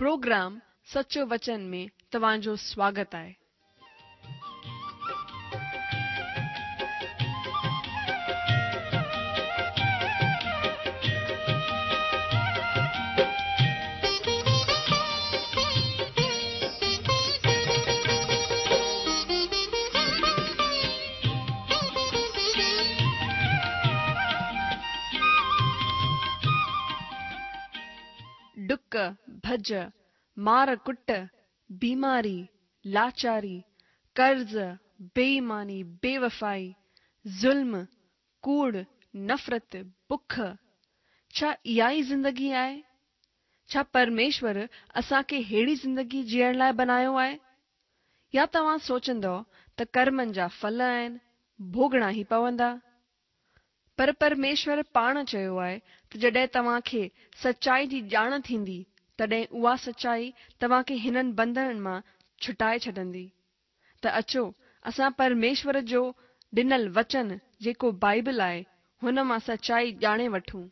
Programme सचो वचन में तव्हांजो स्वागत आहे। डुक भज, मार कुट, बीमारी, लाचारी, कर्ज, बेईमानी, बेवफाई, जुल्म, कूड़, नफ़रत, बुख, छा इहा ई ज़िंदगी आहे? छा परमेश्वर असांखे हेड़ी ज़िंदगी जीअण लाइ बनायो आहे? या तव्हां सोचंदो त कर्मनि जा फल आहिनि, भोगणा ई पवंदा? पर परमेश्वर पाण चयो आहे त जॾहिं तव्हांखे सचाई जी ॼाण थींदी तॾहिं उहा सचाई तव्हांखे हिननि बंधननि मां छुटाए छॾंदी। त अचो असां परमेश्वर जो ॾिनल वचन जेको बाइबल आहे हुन मां सचाई ॼाणे वठूं।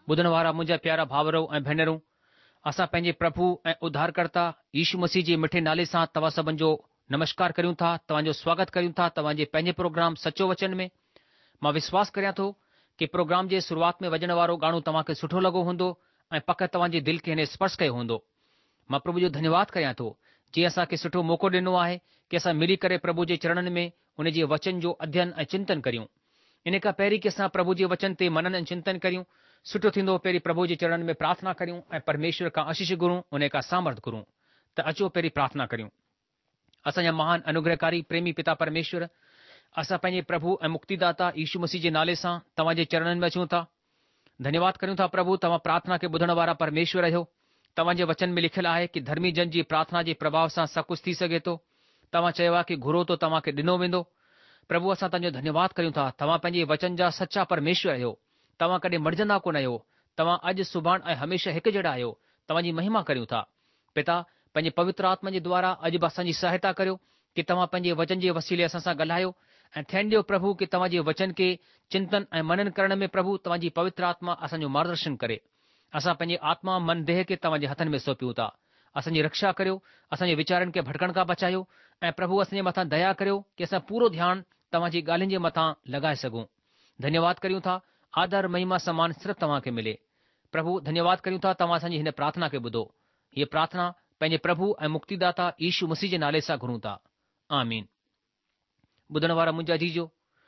ॿुधण वारा मुंहिंजा प्यारा भाउरो ऐं भेनरूं, असां पंहिंजे प्रभु ऐं उद्धारकर्ता यीशू मसीह जे मिठे नाले सां तव्हां सभिनि जो नमस्कार करियूं था, तव्हांजो स्वागत करियूं था तव्हांजे पंहिंजे प्रोग्राम सचो वचन में। मां विश्वास करियां थो कि प्रोग्राम जे शुरूआत में वॼण वारो गानो तव्हांखे सुठो लॻो हूंदो ऐं पक तव्हांजे दिलि खे हिन स्पर्श कयो हूंदो। मां प्रभु जो धन्यवाद करियां थो जीअं असांखे सुठो मौक़ो ॾिनो आहे कि असां मिली करे प्रभु जे चरणनि में उन जे वचन जो अध्ययन ऐं चिंतन करियूं। इन खां पहिरीं कि असां प्रभु जे वचन ते मनन ऐं चिंतन करियूं, सुठो थींदो पहिरीं प्रभु जे चरणनि में प्रार्थना करियूं ऐं परमेश्वर खां आशीष घुरूं, उन खां सामर्थ घुरूं। त अचो पहिरीं प्रार्थना करियूं। असांजा महान अनुग्रहकारी प्रेमी पिता परमेश्वर, असां पंहिंजे प्रभु ऐं मुक्तिदाता यीशू मसीह जे नाले सां तव्हांजे चरणनि में अचूं था। धन्यवाद करियूं था प्रभु, तव्हां प्रार्थना खे ॿुधण वारा परमेश्वर आहियो। तव्हांजे वचन में लिखियलु आहे कि धर्मी जन जी प्रार्थना जे प्रभाव सां सभु कुझु थी सघे थो। तव्हां चयो आहे कि घुरो तो तव्हांखे ॾिनो वेंदो। प्रभु, असां तव्हांजो धन्यवाद करियूं था। तव्हां पंहिंजे वचन जा सचा परमेश्वर आहियो। तव्हां कॾहिं मरिजंदा कोन आहियो। तव्हां अॼु सुभाणे ऐं हमेशह हिकु जहिड़ा आहियो। तव्हांजी महिमा करियूं था पिता। पंहिंजे पवित्र आत्मा जे द्वारा अॼु बि असांजी सहायता करियो कि तव्हां पंहिंजे वचन जे वसीले असां सां ॻाल्हायो ऐं थियण ॾियो प्रभु कि तव्हांजे वचन खे चिंतन ऐं मनन करण में प्रभु तव्हांजी पवित्र आत्मा असांजो मार्गदर्शन करे। असां पंहिंजे आत्मा मन देह खे तव्हांजे हथनि में सौंपियूं था। असांजी रक्षा करियो, असांजे वीचारनि खे भटकण खां बचायो ऐं प्रभु असांजे मथां दया करियो कि असां पूरो ध्यानु तव्हांजी ॻाल्हियुनि जे मथां लॻाए सघूं। धन्यवाद करियूं था। आदर महिमा सम्मान सिर्फ़ु तव्हांखे मिले। प्रभु धन्यवाद करियूं था। तव्हां असांजी हिन प्रार्थना खे ॿुधो। हीअ प्रार्थना पंहिंजे प्रभु ऐं मुक्तिदाता यीशू मसीह जे नाले सां घुरूं था। आमीन। ॿुधण वारा मुंहिंजा जीजो,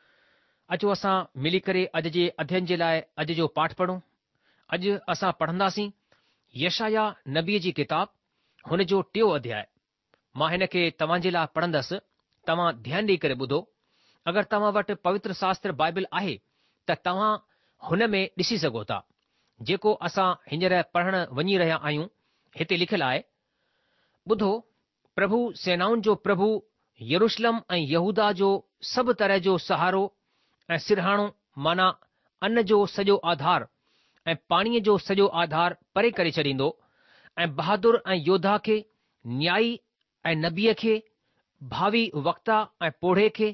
अचो असां मिली करे अॼु जे अध्ययन जे लाइ अॼु जो पाठ पढ़ूं। अॼु असां पढ़ंदासीं यशाया नबीअ जी किताब, हुन जो 3 अध्याय। मां हिन खे तव्हांजे लाइ पढ़ंदसि। तव्हां ध्यानु ॾेई करे ॿुधो। अगरि तव्हां वटि पवित्र शास्त्र बाइबल आहे त तव्हां हुन में ॾिसी सघो था जेको असां हींअर पढ़ण वञी रहिया आहियूं। हिते लिखियलु आहे, ॿुधो, प्रभु सेनाउनि जो प्रभु यरूशलेम ऐं यहूदा जो सभु तरह जो सहारो ऐं सिरहाणो, माना अन्न जो सॼो आधार ऐं पाणीअ जो सॼो आधार परे करे छॾींदो ऐं बहादुर ऐं योद्धा खे, न्यायी ऐं नबीअ खे, भावी वक्ता ऐं पोढ़े खे,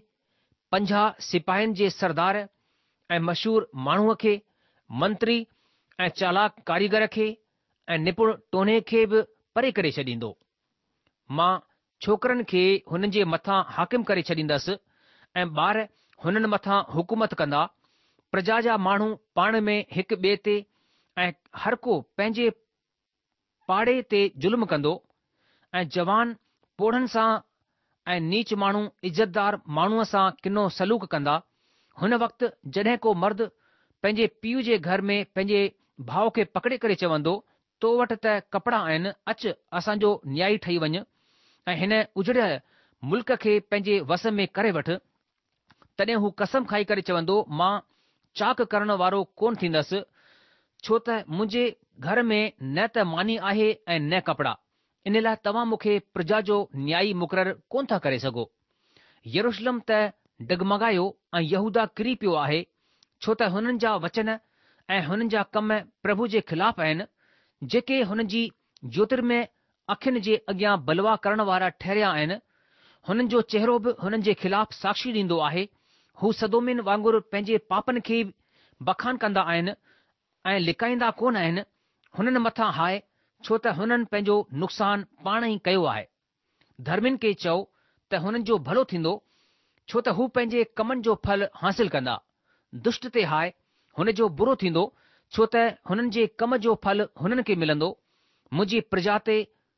50 सिपाहियुनि जे सरदार ऐं मशहूर माण्हूअ खे, मंत्री ऐं चालाक कारीगर खे ऐं निपुण टोने खे बि परे करे छॾींदो। मां छोकरनि खे हुननि जे मथां हाकिम करे छॾींदसि ऐं ॿार हुननि मथां हुकूमत कंदा। प्रजा जा माण्हू पाण में हिक ॿिए ते ऐं हर को पंहिंजे पाड़े ते ज़ुल्म कंदो ऐं जवान पोढ़नि सां ऐं नीच माण्हू इज़तदार माण्हूअ सां किनो सलूक कंदा। हुन वक़्तु जॾहिं को मर्द पंहिंजे पीउ जे घर में पंहिंजे भाउ खे पकड़े करे चवंदो, तो वटि त कपिड़ा आहिनि, अचु असांजो न्यायी ठही वञु ऐं हिन उजड़ियल मुल्क खे पंहिंजे वस में करे वठि, तॾहिं हू कसम खाई करे चवंदो, मां चाक करण वारो कोन थींदसि, छो त मुंहिंजे घर में न त मानी आहे ऐं न कपिड़ा। इन लाइ तव्हां मूंखे प्रजा जो न्यायी मुक़ररु कोन था करे सघो। यरूशलेम त डगमगायो ऐं यहूदा किरी पियो आहे, छो त हुननि जा वचन ऐं हुननि जा कम प्रभु जे ख़िलाफ़ आहिनि, जेके हुननि जी ज्योतिर्मय अखियुनि जे अॻियां बलवा करण वारा ठहिरिया आहिनि। हुननि जो चहिरो बि हुननि जे ख़िलाफ़ साक्षी ॾींदो आहे। हू सदोमिन वांगुरु पंहिंजे पापनि खे बखान कंदा आहिनि ऐं लिकाईंदा कोन आहिनि। हुननि मथां हाय, छो त हुननि पंहिंजो नुक़सानु पाण ई कयो आहे। धर्मियुनि खे चओ त हुननि जो भलो थींदो, छो त हू पंहिंजे कमनि जो फल हासिल कंदा। दुष्ट ते हाय, हुन जो बुरो थींदो, छो त हुननि जे कम जो फल हुननि खे मिलंदो। मुंहिंजी प्रजा ते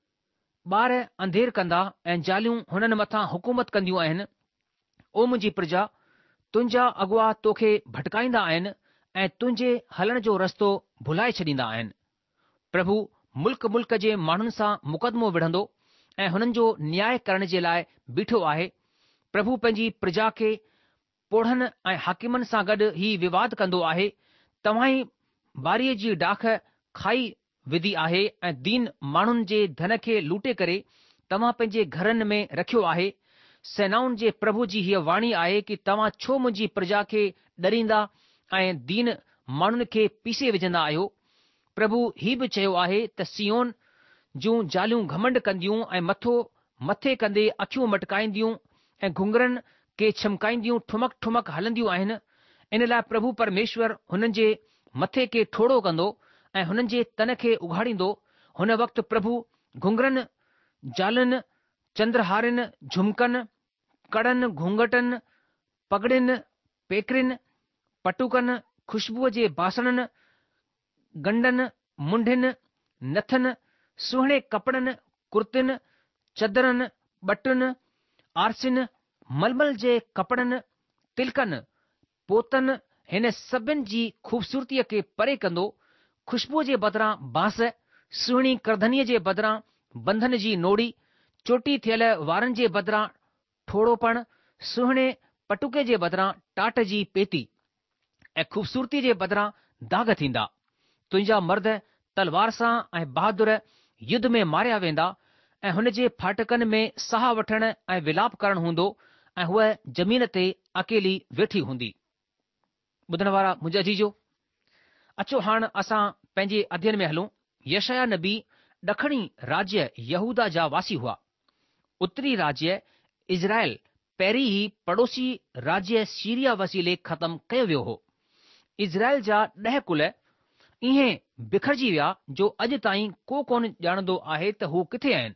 ॿार अंधेर कंदा ऐं जालियूं हुननि मथां हुकूमत कंदियूं आहिनि। ओ मुंहिंजी प्रजा, तुंहिंजा अॻुवा तोखे भटकाईंदा आहिनि ऐं तुंहिंजे हलण जो रस्तो भुलाए छॾींदा आहिनि। प्रभु मुल्क मुल्क जे माण्हुनि सां मुक़दमो विढ़ंदो ऐं हुननि जो न्याय करण जे लाइ बीठो आहे। प्रभु पंहिंजी प्रजा खे पोढ़नि ऐं हाकिमनि सां गॾु ही विवाद कंदो आहे। तव्हां ई बारीअ जी डाख खाई विधी आहे ऐं दीन माण्हुनि जे धन खे लूटे करे तव्हां पंहिंजे घरनि में रखियो आहे। सेनाउनि जे प्रभु जी हीअ वाणी आहे कि तव्हां छो मुंहिंजी प्रजा खे ॾरींदा ऐं दीन माण्हुनि खे पीसे विझंदा आहियो। प्रभु हीउ बि चयो आहे त सियोन जूं जालियूं घमंड कंदियूं ऐं मथे कंदे अखियूं मटकाईंदियूं ऐं घुंघरनि खे छमकाईंदियूं ठुमक ठुमक हलंदियूं आहिनि। इन लाइ प्रभु परमेश्वर हुननि जे मथे खे ठोड़ो कंदो ऐं हुननि जे तन खे उघाड़ींदो, हुन वक़्तु प्रभु घुंघरनि, जालनि, चंद्रहारनि, झुमकनि, कड़नि, घूंघटनि, पगड़ियुनि, पेकरियुनि, पटुकनि, खुशबूअ जे बासणनि, गंडनि, मुंडियुनि, नथनि, सुहिणे कपड़नि, कुर्तियुनि, चदरनि, बटुनि, आरसियुनि, मलमल जे कपड़नि, तिलकनि, पोतनि, हिन सभिनि जी ख़ूबसूरतीअ खे परे कंदो। खुशबूअ जे बदिरां बांस, सुहिणी करधनीअ जे बदिरां बंधन जी नोड़ी, चोटी थियल वारनि जे बदिरां ठोड़ोपण, सुहिणे पटुके जे बदिरां टाट जी पेती ऐं ख़ूबसूरतीअ जे बदिरां दाग़ थींदा। तुंहिंजा मर्द तलवार सां ऐं बहादुर युद्ध में मारिया वेंदा ऐं हुन जे फाटकनि में साह वठण ऐं विलाप करणु हूंदो ऐं हूअ ज़मीन ते अकेली वेठी हूंदी। ॿुधण वारा मुंहिंजे अजीजो, अचो हाणे असां पंहिंजे अध्ययन में हलूं। यशाया नबी ॾखणी राज्य यहूदा जा वासी हुआ। उत्तरी राज्य इज़राइल पहिरीं ई पड़ोसी राज्य सीरिया वसीले ख़तमु कयो वियो हो। इज़राइल जा 10 कुल ईअं बिखरजी विया जो अॼु ताईं को कोन ॼाणंदो आहे त हू किथे आहिनि।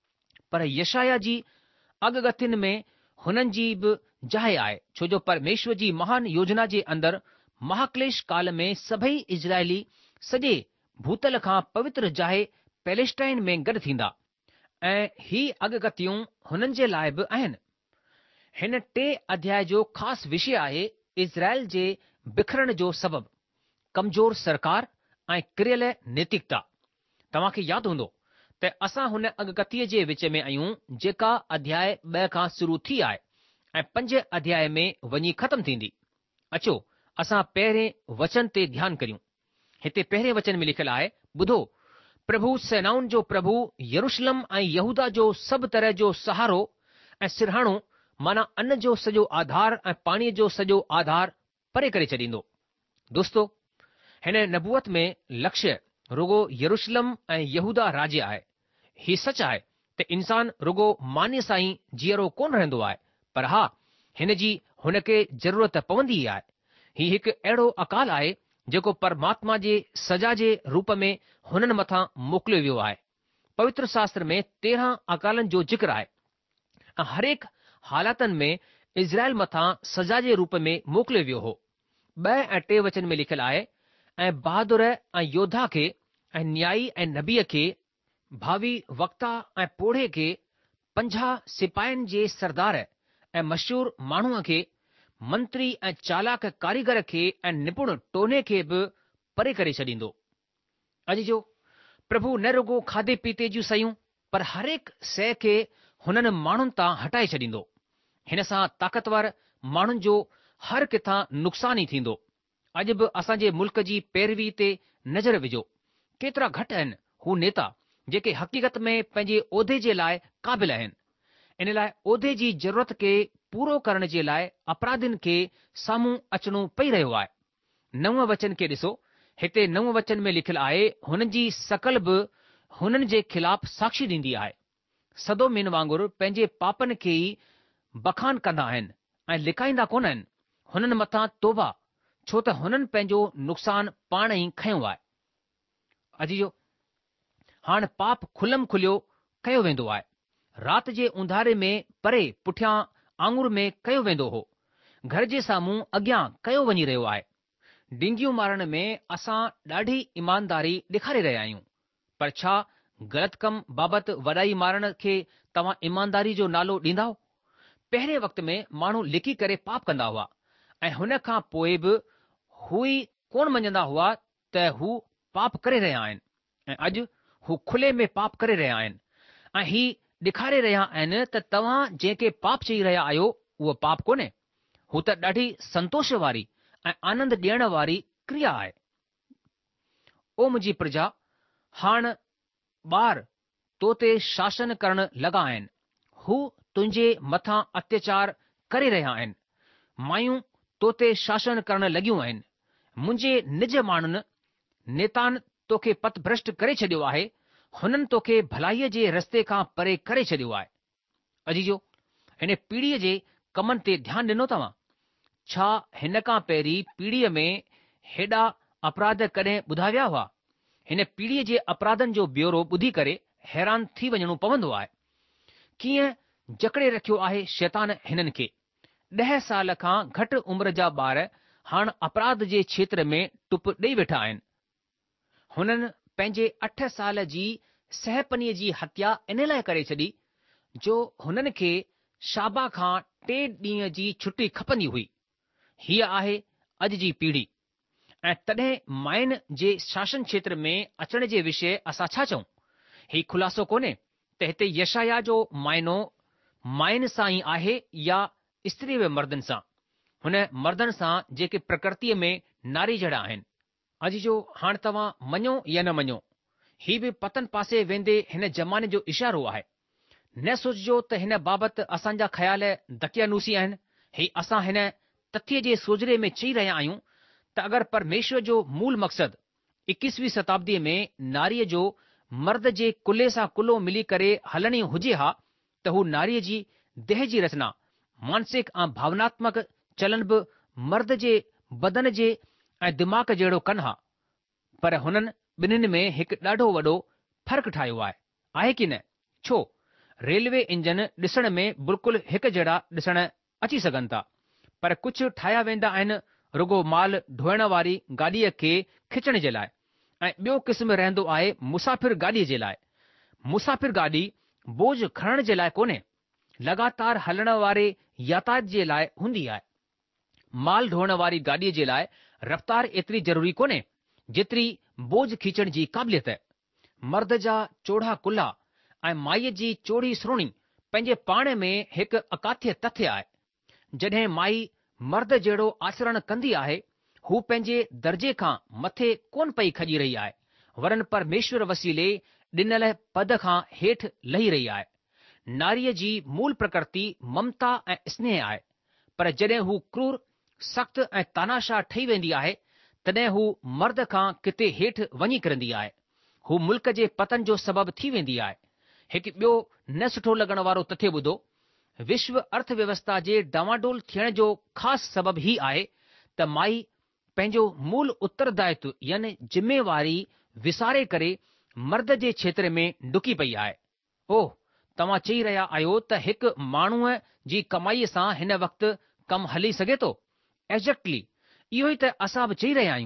पर यशाया जी अॻगथियुनि में हुननि जी बि जाइ आहे, छो जो परमेश्वर जी महान योजना जे अंदरि महाक्लेश काल में सभई इज़राइली सॼे भूतल खां पवित्र जाइ पैलेस्टाइन में गॾु थींदा ऐं ही अॻगथियूं हुननि जे लाइ बि आहिनि। हिन 3 अध्याय जो ख़ासि विषय आहे इज़राइल जे बिखरण जो सबबु, कमज़ोर सरकार ऐं किरियल नैतिकता। तव्हां खे यादि हूंदो त असां हुन अॻगतीअ जे विच में आहियूं जेका अध्याय 2 खां शुरू थी आहे ऐं 5 अध्याय में वञी ख़तमु थींदी। अचो असां पहिरें वचन ते ध्यानु करियूं। हिते पहिरें वचन में लिखियलु आहे, ॿुधो, प्रभु सेनाउनि जो प्रभु यरूशलम ऐं यहूदा जो सभु तरह जो सहारो ऐं सिरहाणो, माना अन्न जो सॼो आधार ऐं पाणीअ जो सॼो आधार परे करे छॾींदो। दोस्तो, हिन नबूअत में लक्ष्य रुगो यरूशलम ऐं यहूदा राज्य आहे। ही सच आहे त इंसान रुगो मान्य सां ई जीअरो कोन रहंदो आहे, पर हा, हिन जी हुन खे ज़रूरत पवंदी ई आहे। ही हिकु अहिड़ो अकाल आहे जेको परमात्मा जे सजा जे रूप में हुननि मथां मोकिलियो वियो आहे। पवित्र शास्त्र में 13 अकालनि जो ज़िक्र आहे ऐं हरेक हालातनि में इज़राइल मथां सजा जे रूप में मोकिलियो वियो हो। 2 ऐं 3 वचन में लिखियलु आहे, ऐं बहादुर ऐं योद्धा खे ऐं न्यायी ऐं नबीअ खे, भावी वक्ता ऐं पोढ़े खे, 50 सिपाहियुनि जे सरदार ऐं मशहूर माण्हूअ खे, मंत्री ऐं चालाक कारीगर खे ऐं निपुण टोने खे बि परे करे छॾींदो। अॼु जो प्रभु न रुगो खाधे पीते जूं शयूं, पर हरेक शइ खे हुननि माण्हुनि तां हटाए छॾींदो। हिन सां ताक़तवर माण्हुनि जो हर किथां नुक़सान ई थींदो। अॼु बि असांजे मुल्क जी पैरवी ते नज़र विझो। केतिरा घटि आहिनि हू नेता जेके हक़ीक़त में पंहिंजे उहिदे जे लाइ क़ाबिल आहिनि। इन लाइ उहिदे जी ज़रूरत खे पूरो करण जे लाइ अपराधियुनि खे साम्हूं अचणो पई रहियो आहे। 9 वचन खे ॾिसो। हिते 9 वचन में लिखियलु आहे, हुननि जी शकल बि हुननि जे ख़िलाफ़ साक्षी ॾींदी आहे। सदोमिन वांगुरु पंहिंजे पापनि खे ई बखान कंदा आहिनि ऐं लिकाईंदा कोन आहिनि। हुननि मथां तौबा, छो त हुननि पंहिंजो नुक़सान पाण ई खंयो आहे। अजीजो, हाणे पाप खुलम खुलियो कयो वेंदो आहे। राति जे उंधारे में परे पुठियां आङुर में कयो वेंदो हो, घर जे साम्हूं अॻियां कयो वञी रहियो आहे। डिंगियूं मारण में असां ॾाढी ईमानदारी ॾेखारे रहिया आहियूं, पर छा ग़लति कम बाबति वॾाई मारण खे तव्हां ईमानदारी जो नालो ॾींदा? पहिरें वक़्त में माण्हू लिकी करे पाप कंदा हुआ ऐं हुन खां पोइ बि हू ई कोन मञंदा हुआ त हू पाप करे रहिया आहिनि, ऐं अॼु हू खुले में पाप करे रहिया आहिनि ऐं ही ॾेखारे रहिया आहिनि त तव्हां जंहिंखे पाप चई रहिया आहियो उहो पाप कोन्हे। हू त ॾाढी संतोष वारी ऐं आनंद ॾियण वारी क्रिया आहे। ओ मुंहिंजी प्रजा, हाणे ॿार तो ते शासन करण लॻा आहिनि। हू तुंहिंजे मथां अत्याचार करे रहिया आहिनि। मायूं तो ते शासन करण लॻियूं आहिनि। मुंहिंजे निज माण्हुनि नेतान तोखे पथभ्रष्ट करे छॾियो आहे। हुननि तोखे भलाईअ जे रस्ते खां परे करे छॾियो आहे। अजीजो, हिन पीढ़ीअ जे कमनि ते ध्यानु ॾिनो तव्हां? छा हिन खां पहिरीं पीढ़ीअ में हेॾा अपराध कॾहिं ॿुधा विया हुआ? हिन पीढ़ीअ जे अपराधनि जो ब्यौरो ॿुधी करे हैरान थी वञणो पवंदो आहे। कीअं जकड़े रखियो आहे शैतान हिननि खे। 10 साल खां घटि उमिरि जा ॿार हाणे अपराध जे क्षेत्र में टुप ॾेई वेठा आहिनि। हुननि पंहिंजे 8 साल जी सहपनीअ जी हत्या इन लाइ करे छॾी जो हुननि खे शाबा खां 3 ॾींहं जी छुटी खपंदी हुई। हीअ आहे अॼु जी पीढ़ी। ऐं तॾहिं मायुनि जे शासन क्षेत्र में अचण जे विषय असां छा चऊं? हीउ खुलासो कोन्हे त हिते यशाया जो मायनो मायुनि सां ई आहे या स्त्री वे मर्दनि सां, हुन मर्दनि सां जेके प्रकृतिअ में नारी जहिड़ा आहिनि। अॼु जो हाणे तव्हां मञो या न मञो, हीउ बि पतन पासे वेंदे हिन ज़माने जो इशारो आहे। न सोचिजो त हिन बाबति असांजा ख़्याल दकियानूसी आहिनि। ही असां हिन तथ्य जे सोजरे में चई रहिया आहियूं त अगरि परमेश्वर जो मूल मक़सदु 21वीं शताब्दीअ में नारीअ जो मर्द जे कुल्हे सां कुल्हो मिली करे हलणी हुजे हा त हू नारीअ जी देह जी रचना, मानसिक ऐं भावनात्मक चलन बि मर्द जे बदन जे ऐं दिमाग़ जहिड़ो कनि हा। पर हुननि ॿिन्हिनि में हिकु ॾाढो वॾो फ़र्क़ु ठाहियो आहे की न? छो? रेलवे इंजन ॾिसण में बिल्कुलु हिकु जहिड़ा ॾिसण अची सघनि था, पर कुझु ठाहिया वेंदा आहिनि रुगो माल ढोइण वारी गाॾीअ खे खिचण जे लाइ, ऐं ॿियो क़िस्म रहंदो आहे मुसाफ़िर गाॾीअ जे लाइ। मुसाफ़िर गाॾी बोझ खणण जे लाइ कोन्हे, लगातार हलण वारे यातायात जे लाइ हूंदी आहे। माल ढोइण वारी गाॾीअ जे लाइ रफ़्तार एतिरी ज़रूरी कोन्हे जेतिरी बोझ खीचण जी क़ाबिलियत। मर्द जा चोड़ा कुल्हा ऐं माईअ जी चोड़ी सुहिणी पंहिंजे पाण में हिकु अकाथ्य तथ्य आहे। जॾहिं माई मर्द जहिड़ो आचरण कंदी आहे, हू पंहिंजे दर्जे खां मथे कोन पई खजी रही आहे, वरन परमेश्वर वसीले ॾिनल पद खां हेठि लही रही आहे। नारीअ जी मूल प्रकृति ममता ऐं स्नेह आहे, पर जॾहिं हू क्रूर, सख़्तु ऐं तानाशाह ठही वेंदी आहे, तॾहिं हू मर्द खां किथे हेठि वञी किरंदी आहे। हू मुल्क जे पतन जो सबबु थी वेंदी आहे। हिकु ॿियो न सुठो लॻण वारो तथ्य ॿुधो, विश्व अर्थव्यवस्था जे डावाडोल थियण जो ख़ासि सबबु ही आहे त माई पंहिंजो मूल उत्तरदायित्व यानी ज़िम्मेवारी विसारे करे मर्द जे क्षेत्र में डुकी पई आहे। ओह, तव्हां चई रहिया आहियो त हिकु माण्हूअ जी कमाईअ सां हिन वक़्तु कमु हली सघे थो? एग्ज़ैक्टली, इहो ई त असां बि चई रहिया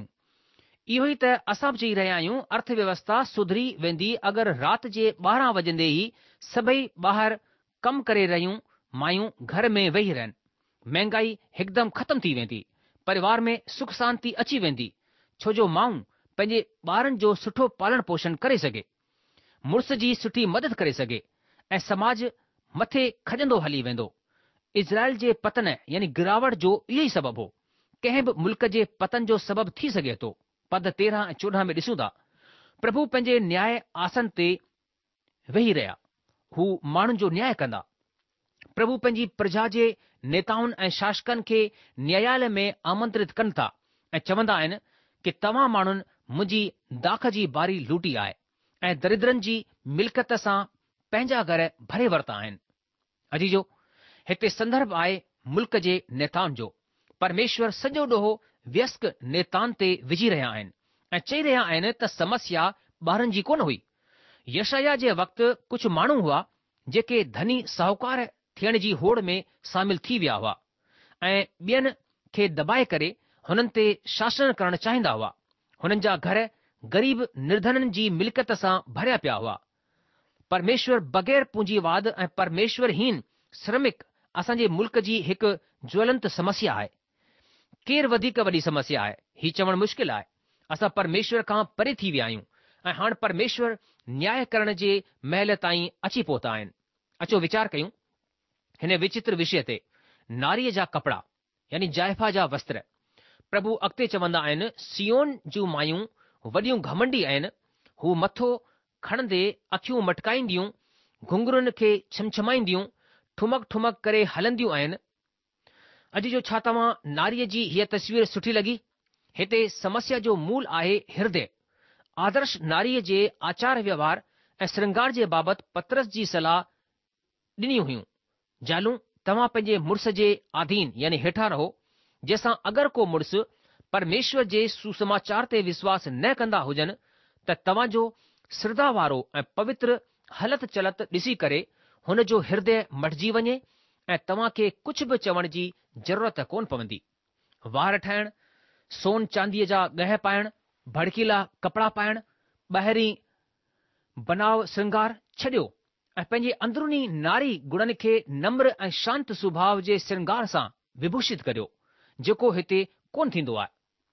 आहियूं। अर्थव्यवस्था सुधरी वेंदी अगरि राति जे 12 वॼंदे ई सभई ॿाहिरि कमु करे रहियूं मायूं घर में वेही रहनि। महांगाई हिकदमि ख़तमु थी वेंदी, परिवार में सुख शांती अची वेंदी, छो जो माण्हू पंहिंजे ॿारनि जो सुठो पालण पोषण करे सघे, मुड़ुस जी सुठी मदद करे सघे ऐं समाज मथे खजंदो हली वेंदो। इज़राइल जे पतन यानी गिरावट जो इहो ई सबबु हो। कंहिं बि मुल्क जे पतन जो सबबु थी सघे थो। पद 13 ऐं 14 में ॾिसूं था, प्रभु पंहिंजे न्याय आसन ते वेही रहिया, हू माण्हुनि जो न्याय कंदा। प्रभु पंहिंजी प्रजा जे नेताउनि ऐं शासकनि खे न्यायालय में आमंत्रित कनि था ऐं चवंदा आहिनि कि तव्हां माण्हुनि मुंहिंजी दाख जी बारी लूटी आहे ऐं दरिद्रनि जी मिल्कियत सां पंहिंजा घर भरे वरिता आहिनि। अजीजो, हिते संदर्भ आहे मुल्क जे नेताउनि जो। परमेश्वर सॼो ॾोहो व्यस्क नेताउनि ते विझी रहिया आहिनि ऐं चई रहिया आहिनि त समस्या ॿारनि जी कोन हुई। यशाया जे वक़्तु कुझु माण्हू हुआ जेके धनी साहूकार थियण जी होड़ में शामिल थी विया हुआ ऐं ॿियनि खे दबाए करे हुननि ते शासन करणु चाहींदा हुआ। हुननि जा घर ग़रीब निर्धननि जी मिल्कियत सां भरिया पिया हुआ। परमेश्वर बग़ैर पूंजीवाद ऐं परमेश्वरहीन श्रमिक असांजे मुल्क जी हिकु ज्वलंत समस्या आहे। केरु वधीक वॾी समस्या आहे, हीउ चवणु मुश्किल आहे। असां परमेश्वर खां परे थी विया आहियूं ऐं हाणे परमेश्वर न्याय करण जे महल ताईं अची पहुता आहिनि। अचो वीचार कयूं हिन विचित्र विषय ते, नारीअ जा कपिड़ा यानी जाइफ़ा जा वस्त्र। प्रभु अॻिते चवंदा आहिनि, सियोन जूं मायूं वॾियूं घमंडी आहिनि, हू मथो खणंदे अखियूं मटकाईंदियूं, घुंघरुनि खे छमछमाईंदियूं, ठुमक ठुमक करे हलंदियूं आहिनि। अॼु जो छा तव्हां नारीअ जी हीअ तस्वीर सुठी लॻी? हिते समस्या जो मूल आहे हृदय। आदर्श नारीअ जे आचार व्यवहार ऐं श्रृंगार जे बाबति पतरस जी सलाह ॾिनी हुयूं। जालूं, तव्हां पंहिंजे मुड़ुस जे आधीन यानी हेठां रहो, जंहिंसां अगरि को मुड़ुस परमेश्वर जे सुसमाचार ते विश्वास न कंदा हुजनि त तव्हांजो श्रद्धा वारो ऐं पवित्र हलत चलत ॾिसी करे हुन जो हृदय मटिजी वञे ऐं तव्हां खे कुझु बि चवण जी ज़रूरत कोन पवंदी। वार ठाहिण, सोन चांदीअ जा गह पाइण, भड़कीला कपिड़ा पाइण, ॿाहिरीं बनाव श्रंगार छॾियो ऐं पंहिंजे अंदरूनी नारी गुणनि खे नम्र ऐं शांत सुभाउ जे श्रंगार सां विभूषित करियो, जेको हिते कोन थींदो आहे।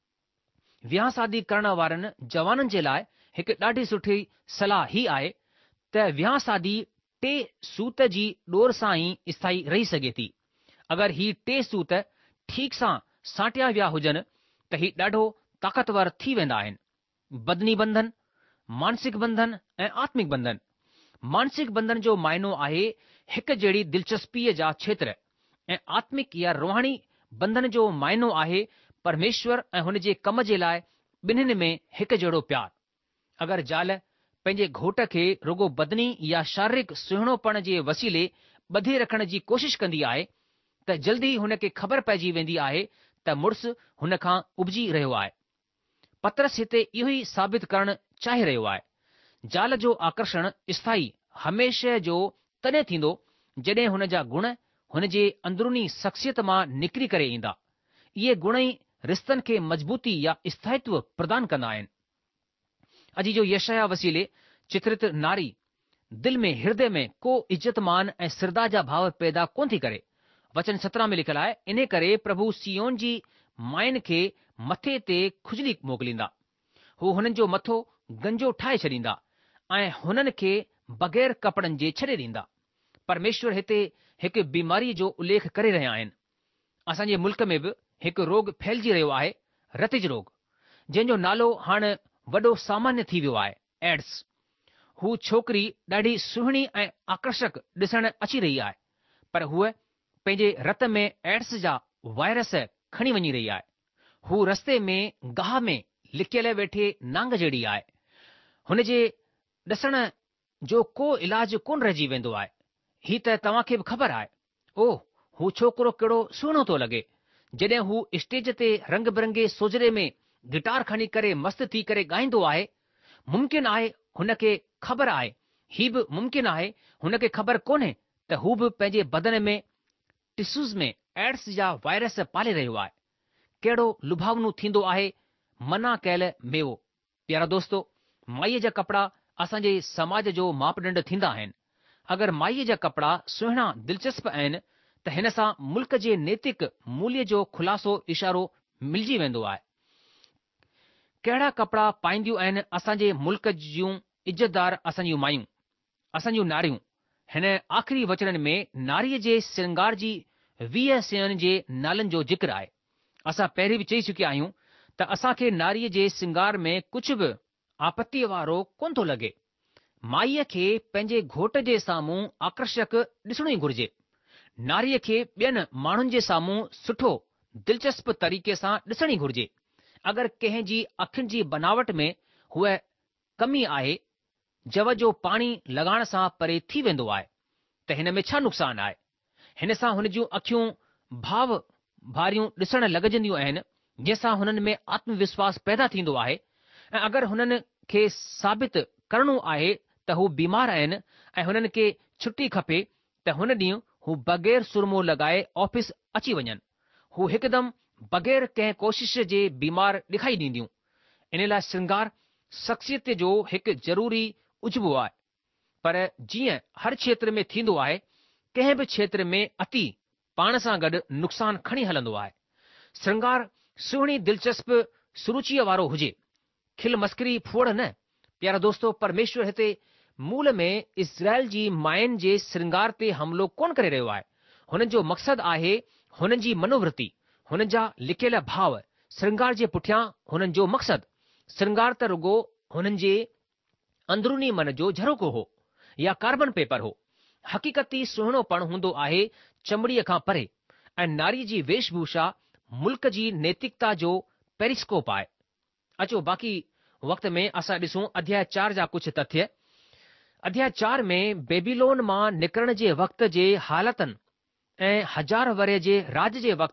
विहां शादी करण वारनि जवाननि जे लाइ हिकु ॾाढी सुठी सलाह ही आहे त विहां शादी 3 सूत जी ॾोर सां ई स्थाई रही सघे थी। अगरि ही 3 सूत ठीक सां साटिया विया हुजनि त ही ॾाढो ताक़तवर थी वेंदा आहिनि। बदनी बंधन, मानसिक बंधन ऐं आत्मिक बंधन। मानसिक बंधन जो मायनो आहे हिकु जहिड़ी दिलचस्पीअ जा क्षेत्र ऐं आत्मिक या रूहानी बंधन जो मायनो आहे परमेश्वर ऐं हुन जे कम जे लाइ ॿिन्हिनि में हिकु जहिड़ो प्यार। अगरि ज़ाल पंहिंजे घोट खे रुगो बदनी या शारीरिक सुहिणोपण जे वसीले ॿधे रखण जी कोशिश कंदी आहे त जल्दी हुन खे ख़बर पइजी वेंदी आहे त मुड़ुसु हुन खां उबजी रहियो आहे। पतरस हिते इहो ई साबित करणु चाहे रहियो आहे। ज़ाल जो आकर्षण स्थाई हमेशह जो तॾहिं थींदो जॾहिं हुन जा गुण हुन जे अंदरूनी शख़्सियत मां निकिरी करे ईंदा। इहे गुण ई रिश्तनि खे मज़बूती या स्थायित्व प्रदान कंदा आहिनि। अॼु जो यशाया वसीले चित्रित नारी दिल में, हृदय में को इज़तमान ऐं श्रद्धा जा भाव पैदा कोन थी करे। वचन 17 में लिखियलु आहे, इन करे प्रभु सियोन जी मायुनि खे मथे ते खुजली मोकिलींदा। हू हुननि जो मथो गंजो ठाहे छॾींदा ऐं हुननि खे बग़ैर कपड़नि जे छॾे ॾींदा। परमेश्वर हिते हिकु बीमारीअ जो उल्लेख करे रहिया आहिनि। असांजे मुल्क में बि हिकु रोग फैलिजी रहियो आहे, रतिज रोग, जंहिंजो नालो हाणे वॾो सामान्य थी वियो आहे, एड्स। हू छोकिरी ॾाढी सुहिणी ऐं आकर्षक ॾिसण अची रही आहे, पर हूअ पंहिंजे रत में एड्स जा वायरस खणी वञी रही आहे। हू रस्ते में गाह में लिकियल वेठे नांग जहिड़ी आहे। हुन जे ॾिसण जो को इलाज कोन रहिजी वेंदो आहे। ही त तव्हां खे बि ख़बर आहे। ओह, हू छोकिरो कहिड़ो सुहिणो थो लॻे। जॾहिं हू स्टेज ते रंग बिरंगे सोजरे में गिटार खणी करे मस्त थी करे ॻाईंदो आहे, मुमकिन आहे हुन खे ख़बर आहे, ही बि मुमकिन आहे हुन खे ख़बर कोन्हे त हू बि पंहिंजे बदन में टिश्यूज़ में एड्स जा वायरस पाले रहियो आहे। कहिड़ो लुभावनो थींदो आहे मना कयल मेवो। प्यारा दोस्तो, माईअ जा कपिड़ा असांजे समाज जो मापदंड थींदा आहिनि। अगरि माईअ जा कपिड़ा सुहिणा दिलचस्प आहिनि त हिन सां मुल्क जे नैतिक मूल्य जो ख़ुलासो इशारो मिलिजी वेंदो आहे। कहिड़ा कपिड़ा पाईंदियूं आहिनि असांजे मुल्क जूं इज़तदार असांजियूं मायूं, असांजियूं नारियूं। हिन आख़िरी वचननि में नारीअ जे श्रंगार जी 20 शयुनि जे नालनि जो ज़िक्र आहे। असां पहिरीं बि चई चुकिया आहियूं त असांखे नारीअ जे श्रंगार में कुझु बि आपत्तीअ वारो कोन थो लॻे। माईअ खे पंहिंजे घोट जे साम्हूं आकर्षक ॾिसणो ई घुरिजे। नारीअ खे ॿियनि माण्हुनि जे साम्हूं सुठो दिलचस्प तरीक़े सां ॾिसणी घुरिजे। अगरि कंहिं जी अखियुनि जी बनावट में हूअ कमी आहे, जव जो पाणी लॻाइण सां परे थी वेंदो आहे, त हिन में छा नुक़सानु आहे? हिन सां हुन जूं अखियूं भाव भारियूं ॾिसण लॻजंदियूं आहिनि, जंहिंसां हुननि में आत्मविश्वास पैदा थींदो आहे। ऐं अगरि हुननि खे साबित करणो आहे त हू बीमार आहिनि ऐं हुननि खे छुटी खपे, त हुन ॾींहुं हू बग़ैर सुरमो लॻाए ऑफिस अची वञनि। हू हिकदमि बग़ैर कंहिं कोशिश जे बीमार ॾेखाई ॾींदियूं। इन लाइ श्रंगार शख़्सियत जो हिकु ज़रूरी उजबो आहे। पर जीअं हर क्षेत्र में थींदो आहे, कंहिं बि क्षेत्र में अति पाण सां गॾु नुक़सान खणी हलंदो आहे। श्रंगार सुहिणी दिलचस्प सुरुचीअ वारो हुजे, खिल मस्करी फोड़ न। प्यारा दोस्तो, परमेश्वर हिते मूल में इज़राइल जी मायुनि जे श्रंगार ते हमिलो कोन करे रहियो आहे। हुननि जो मक़सदु आहे हुननि जी मनोवृत्ति, हुननि जा लिकियल भाव। श्रंगार जे पुठियां हुननि जो मक़सदु, श्रंगार त रुगो हुननि जे अंदरूनी मन जो झरोको हो या कार्बन पेपर हो। हक़ीक़ती सुहिणोपण हूंदो आहे चमड़ीअ खां परे, ऐं नारी जी वेशभूषा मुल्क जी नैतिकता जो पेरिस्कोप आहे। अचो बाक़ी वक़्त में असां ॾिसूं अध्याय 4 जा कुझु तथ्य। अध्याय 4 में बेबीलोन मां निकिरण जे वक़्त जे हालतनि ऐं 1000 वरे जे राज जे वक़्तु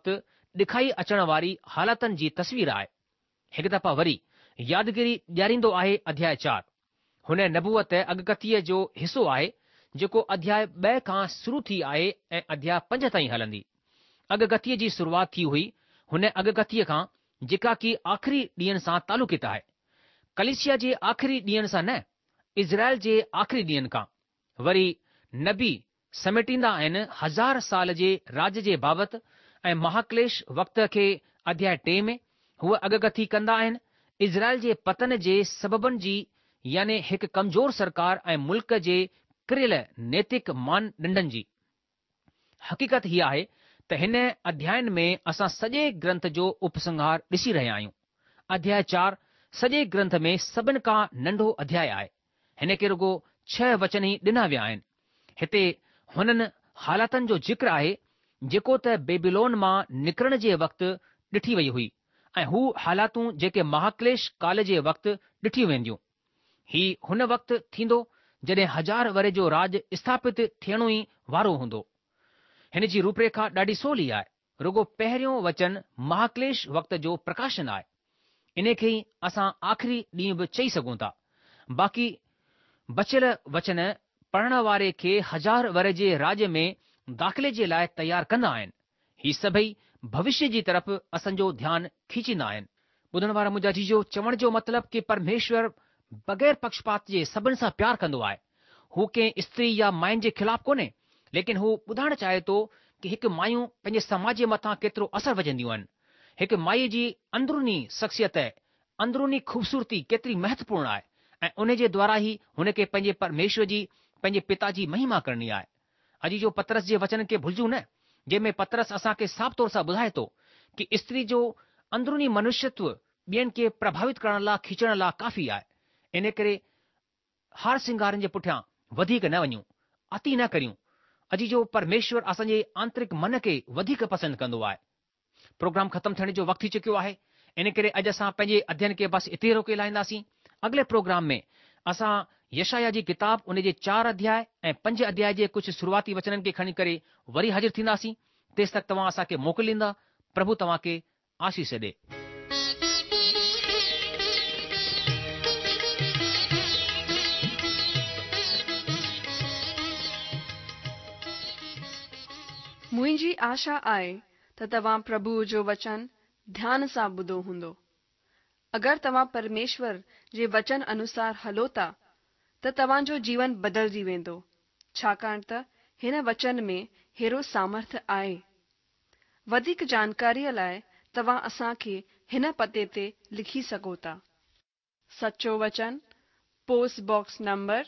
ॾिखाई अचण वारी हालातनि जी तस्वीर आहे। हिकु दफ़ा वरी यादगिरी ॾियारींदो आहे अध्याय 4। हुन नबूअत अॻकथीअ जो हिसो आहे जेको अध्याय 2 खां शुरू थी आहे ऐं अध्याय 5 ताईं हलंदी। अॻकथीअ जी शुरूआति थी हुई हुन अॻकथीअ खां जेका की आख़िरी ॾींहंनि सां तालुकित आहे। कलीसिया जे आख़िरी ॾींहंनि सां न, इज़राइल जे आख़िरी ॾींहंनि खां। वरी नबी समेटींदा आहिनि 1000 साल जे राज जे बाबति ऐं महाक्लेश वक़्त खे अध्याय 3 में हूअ अॻकथी कंदा आहिनि इज़राइल जे पतन जे सबबनि जी, यानी हिकु कमज़ोर सरकार ऐं मुल्क जे किरियल नैतिक मानदंडनि जी। हक़ीक़त हीअ आहे त हिन अध्यायनि में असां सॼे ग्रंथ जो उपसंहार ॾिसी रहिया आहियूं। अध्याय 4 सॼे ग्रंथ में सभिनि खां नंढो अध्याय आहे। हिन खे रुगो 6 वचन ई ॾिना विया आहिनि। हिते हुननि हालातनि जो ज़िक्र आहे जेको त बेबीलोन मां निकिरण जे वक़्तु ॾिठी वई हुई ऐं हू हालातूं जेके महाक्लेश काल जे वक़्तु ॾिठियूं वेंदियूं। ही हुन वक़्तु थींदो जॾहिं 1000 वरे जो राज स्थापित थियणो ई वारो हूंदो। हिन जी रूपरेखा ॾाढी सवली आहे। रुगो पहिरियों वचन महाक्लेश वक़्त जो प्रकाशन आहे। इन खे ई असां आख़िरी ॾींहुं बि चई सघूं था। बाक़ी बचियल वचन पढ़ण वारे खे 1000 वरे जे राज में दाख़िले जे लाइ तयारु कंदा आहिनि। ही सभई भविष्य जी तरफ़ असांजो ध्यानु खीचींदा आहिनि। ॿुधण वारा मुंहिंजा जीजो, चवण जो मतिलबु कि परमेश्वर बग़ैर पक्षपात जे सभिनि सां प्यारु कंदो आहे। हू कंहिं स्त्री या मायुनि जे ख़िलाफ़ कोन्हे, लेकिन हू ॿुधाइणु चाहे थो कि हिकु मायूं पंहिंजे समाज जे मथां केतिरो असरु विझंदियूं आहिनि। हिकु माईअ जी अंदरूनी शख़्सियत, अंदरूनी ख़ूबसूरती केतिरी महत्वपूर्ण आहे ऐं उन जे द्वारा ई हुन खे पंहिंजे परमेश्वर जी, पंहिंजे पिता जी महिमा करणी आहे। अॼु जो पतरस जे वचन खे भुलिजूं न, जंहिंमें पतरस असांखे साफ़ तौर सां ॿुधाए थो कि स्त्री जो अंदरूनी मनुष्यत्व ॿियनि खे प्रभावित करण लाइ, खीचण लाइ काफ़ी आहे। इन करे हार सिंगारनि जे पुठियां वधीक न वञूं, अति न करियूं। अॼु जो परमेश्वर असांजे आंतरिक मन खे वधीक पसंदि कंदो आहे। प्रोग्राम ख़तमु थियण जो वक़्तु थी चुकियो आहे। इन करे अॼु असां पंहिंजे अध्ययन खे बसि हिते रोके लाहींदासीं। अॻिले प्रोग्राम में असां यशाया जी किताब उन जे 4 अध्याय ऐं 5 अध्याय जे कुझु शुरूआती वचननि खे खणी करे वरी हाज़िर थींदासीं। तेसि तक तव्हां असांखे मोकिलींदा। प्रभु तव्हां खे आशीष ॾे। मुंहिंजी आशा आहे त तव्हां प्रभु जो वचन ध्यान सां ॿुधो हूंदो। अगरि तव्हां परमेश्वर जे वचन अनुसार हलो था त तव्हांजो जीवन बदिलजी वेंदो, छाकाणि त हिन वचन में हेरो सामर्थ आहे। वधीक जानकारीअ लाइ तव्हां असांखे हिन पते ते लिखी सघो था। सचो वचन, post box number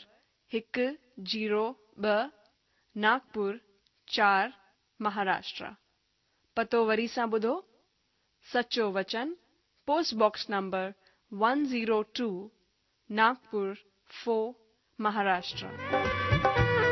102, Nagpur 4, Maharashtra. पतो वरी सां ॿुधो। सचो वचन, post box number 102, Nagpur 4, Maharashtra.